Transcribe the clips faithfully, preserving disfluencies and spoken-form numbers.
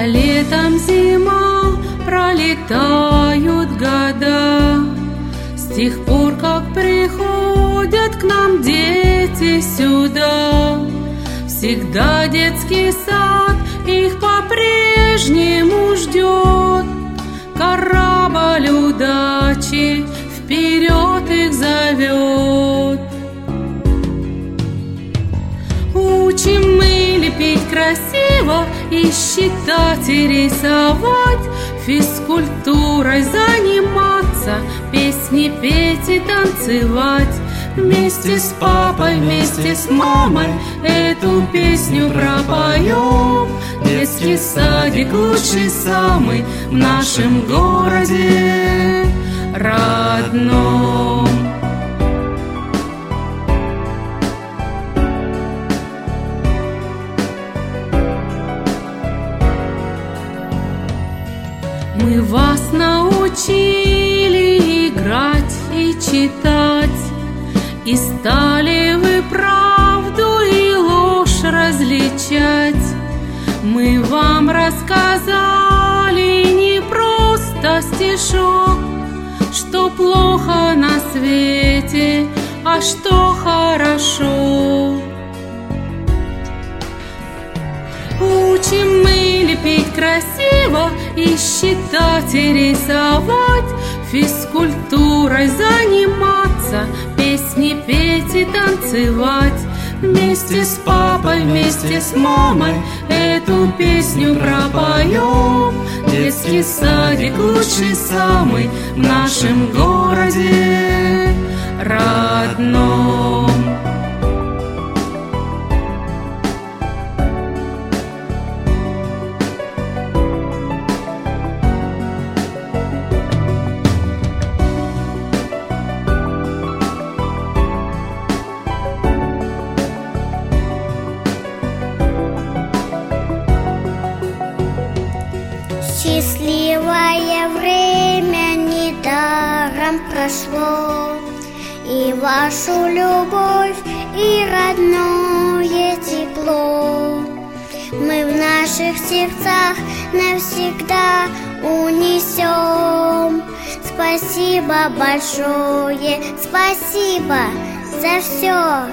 За летом зима, пролетают года. С тех пор, как приходят к нам дети сюда, всегда детский сад их по-прежнему ждет. Корабль удачи вперед их зовет. Учим мы лепить красиво и считать и рисовать, физкультурой заниматься, песни петь и танцевать. Вместе с папой, вместе с мамой эту песню пропоем. Детский садик лучший самый в нашем городе родном. Мы вас научили играть и читать, и стали вы правду и ложь различать. Мы вам рассказали не просто стишок, что плохо на свете, а что хорошо. Учим мы лепить красиво и считать и рисовать, физкультурой заниматься, песни петь и танцевать. Вместе с папой, вместе с мамой эту песню пропоем. Детский садик лучший самый в нашем городе родном. Счастливое время недаром прошло, и вашу любовь, и родное тепло мы в наших сердцах навсегда унесем. Спасибо большое, спасибо за все.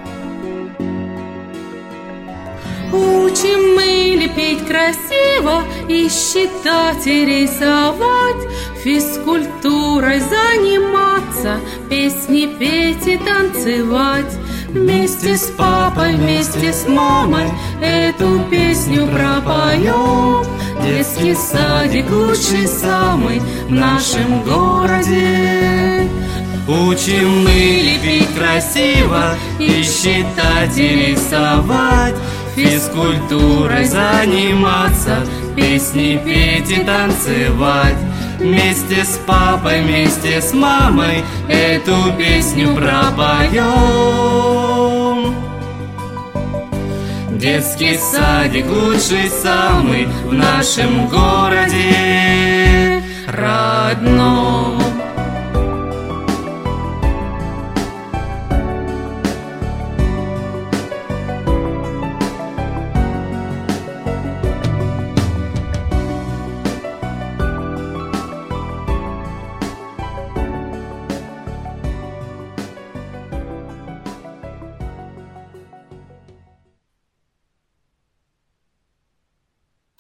Учим мы лепить красиво и считать и рисовать, физкультурой заниматься, песни петь и танцевать. Вместе с папой, вместе с мамой эту песню пропоем. Детский садик лучший самый в нашем городе. Учим мы лепить красиво и считать и рисовать, физкультурой заниматься, песни петь и танцевать. Вместе с папой, вместе с мамой эту песню пропоем. Детский садик лучший самый в нашем городе родном.